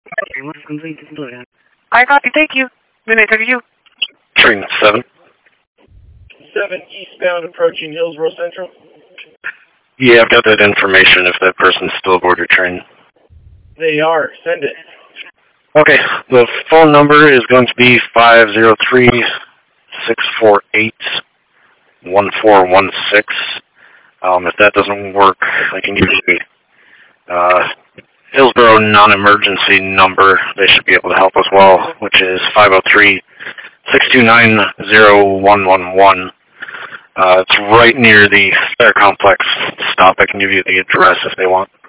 I copy, thank you. Good night, talk to you. Train 7. 7 eastbound approaching Hillsborough Central. Yeah, I've got that information if that person's still aboard your train. They are. Send it. Okay, the phone number is going to be 503-648-1416. If that doesn't work, I can give you the Hillsborough non-emergency number. They should be able to help as well, which is 503-629-0111. It's right near the Fair Complex stop. I can give you the address if they want.